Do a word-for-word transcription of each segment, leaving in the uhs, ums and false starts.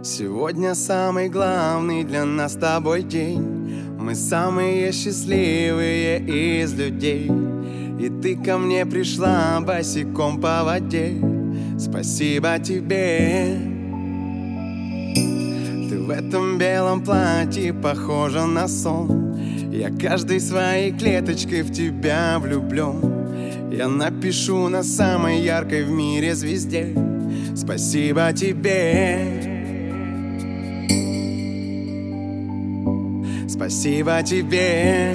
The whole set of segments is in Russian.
Сегодня самый главный для нас с тобой день. Мы самые счастливые из людей. И ты ко мне пришла босиком по воде. Спасибо тебе. Ты в этом белом платье похожа на сон. Я каждой своей клеточкой в тебя влюблен. Я напишу на самой яркой в мире звезде: спасибо тебе. Спасибо тебе.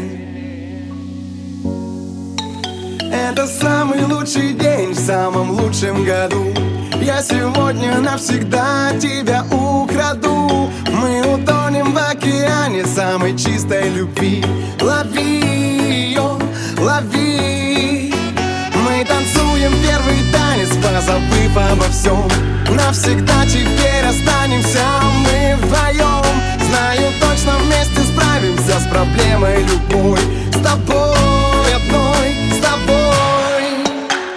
Это самый лучший день в самом лучшем году. Я сегодня навсегда тебя украду. Мы утонем в океане самой чистой любви. Лови ее, лови. Мы танцуем первый танец, позабыв обо всем. Навсегда теперь останемся мы вдвоем. Знаю, точно вместе справимся с проблемой любой. С тобой одной, с тобой.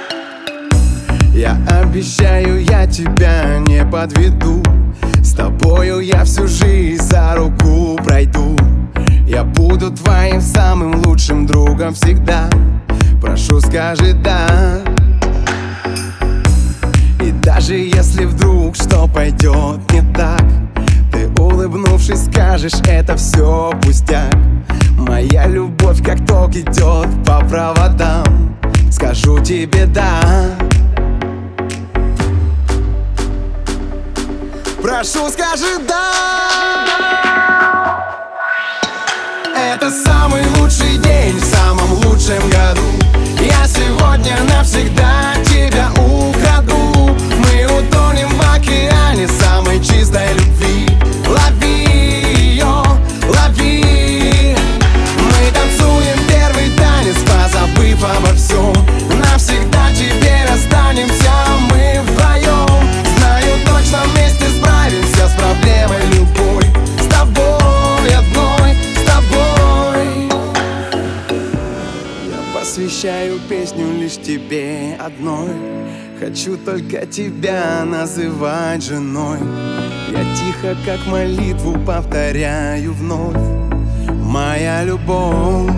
Я обещаю, я тебя не подведу. С тобою я всю жизнь за руку пройду. Я буду твоим самым лучшим другом всегда. Прошу, скажи да. И даже если вдруг что пойдет не так, ты, улыбнувшись, скажешь: это все пустяк. Моя любовь как ток идет по проводам. Скажу тебе да. Прошу, скажи да. Это самый лучший день в самом лучшем году. Я сегодня навсегда тебя украду. Мы утонем в океане самой чистой любви. Лови ее, лови. Мы танцуем первый танец, позабыв обо всем. Навсегда теперь останемся мы вдвоем. Знаю, точно вместе справимся с проблемой любой. С тобой одной, с тобой. Я посвящаю песню лишь тебе одной. Хочу только тебя называть женой. Я тихо, как молитву, повторяю вновь: моя любовь.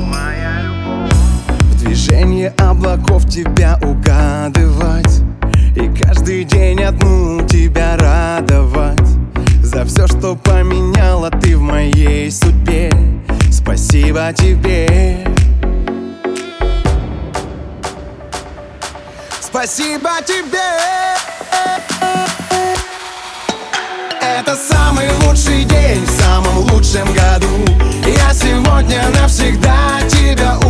В движении облаков тебя угадывать. И каждый день одну тебя радовать. За все, что поменяла ты в моей судьбе. Спасибо тебе. Спасибо тебе. Это самый лучший день в самом лучшем году. Я сегодня навсегда тебя